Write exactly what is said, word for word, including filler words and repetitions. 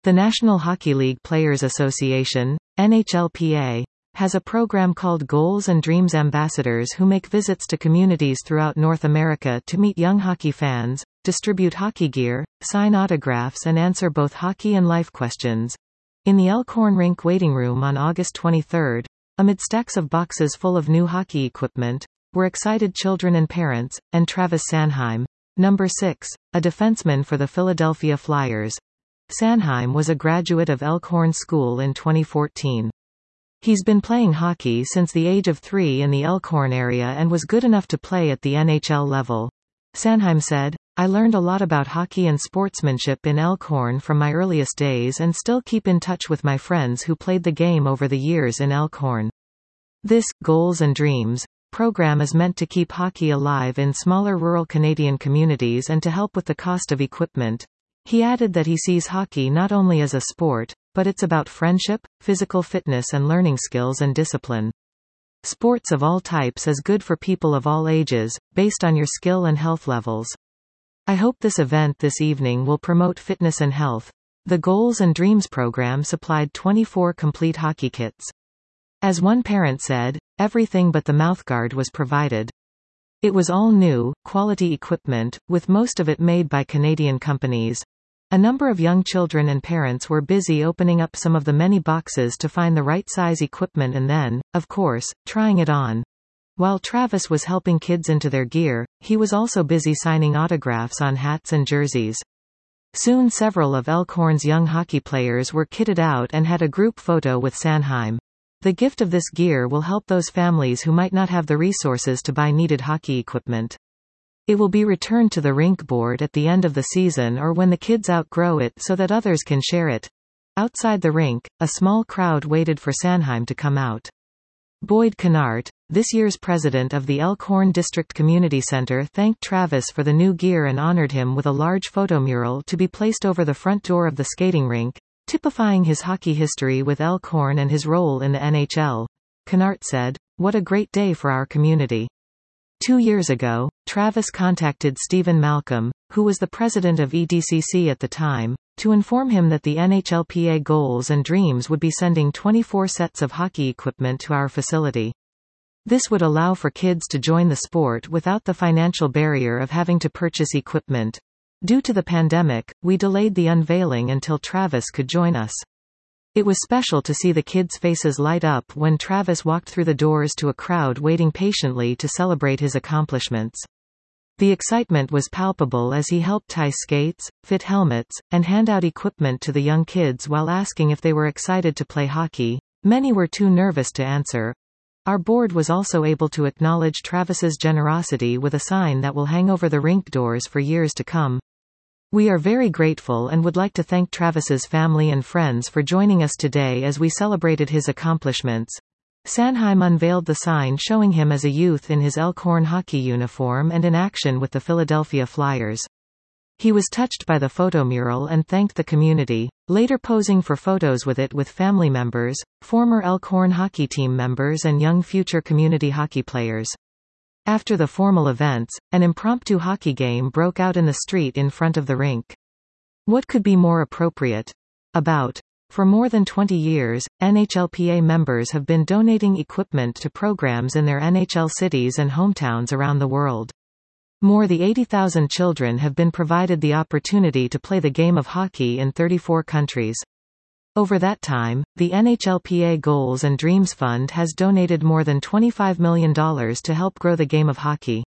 The National Hockey League Players Association, N H L P A, has a program called Goals and Dreams Ambassadors who make visits to communities throughout North America to meet young hockey fans, distribute hockey gear, sign autographs and answer both hockey and life questions. In the Elkhorn Rink waiting room on August twenty-third, amid stacks of boxes full of new hockey equipment, were excited children and parents, and Travis Sanheim, number six, a defenseman for the Philadelphia Flyers. Sanheim was a graduate of Elkhorn School in twenty fourteen. He's been playing hockey since the age of three in the Elkhorn area and was good enough to play at the N H L level. Sanheim said, "I learned a lot about hockey and sportsmanship in Elkhorn from my earliest days and still keep in touch with my friends who played the game over the years in Elkhorn." This, Goals and Dreams, program is meant to keep hockey alive in smaller rural Canadian communities and to help with the cost of equipment. He added that he sees hockey not only as a sport, but it's about friendship, physical fitness and learning skills and discipline. Sports of all types is good for people of all ages, based on your skill and health levels. I hope this event this evening will promote fitness and health. The Goals and Dreams program supplied twenty-four complete hockey kits. As one parent said, everything but the mouthguard was provided. It was all new, quality equipment, with most of it made by Canadian companies. A number of young children and parents were busy opening up some of the many boxes to find the right size equipment and then, of course, trying it on. While Travis was helping kids into their gear, he was also busy signing autographs on hats and jerseys. Soon several of Elkhorn's young hockey players were kitted out and had a group photo with Sanheim. The gift of this gear will help those families who might not have the resources to buy needed hockey equipment. It will be returned to the rink board at the end of the season or when the kids outgrow it so that others can share it. Outside the rink, a small crowd waited for Sanheim to come out. Boyd Canart, this year's president of the Elkhorn District Community Center, thanked Travis for the new gear and honored him with a large photomural to be placed over the front door of the skating rink, typifying his hockey history with Elkhorn and his role in the N H L. Canart said, "What a great day for our community." Two years ago, Travis contacted Stephen Malcolm, who was the president of E D C C at the time, to inform him that the N H L P A Goals and Dreams would be sending twenty-four sets of hockey equipment to our facility. This would allow for kids to join the sport without the financial barrier of having to purchase equipment. Due to the pandemic, we delayed the unveiling until Travis could join us. It was special to see the kids' faces light up when Travis walked through the doors to a crowd waiting patiently to celebrate his accomplishments. The excitement was palpable as he helped tie skates, fit helmets, and hand out equipment to the young kids while asking if they were excited to play hockey. Many were too nervous to answer. Our board was also able to acknowledge Travis's generosity with a sign that will hang over the rink doors for years to come. We are very grateful and would like to thank Travis's family and friends for joining us today as we celebrated his accomplishments. Sanheim unveiled the sign showing him as a youth in his Elkhorn hockey uniform and in action with the Philadelphia Flyers. He was touched by the photomural and thanked the community, later posing for photos with it with family members, former Elkhorn hockey team members and young future community hockey players. After the formal events, an impromptu hockey game broke out in the street in front of the rink. What could be more appropriate? About. For more than twenty years, N H L P A members have been donating equipment to programs in their N H L cities and hometowns around the world. More than eighty thousand children have been provided the opportunity to play the game of hockey in thirty-four countries. Over that time, the N H L P A Goals and Dreams Fund has donated more than twenty-five million dollars to help grow the game of hockey.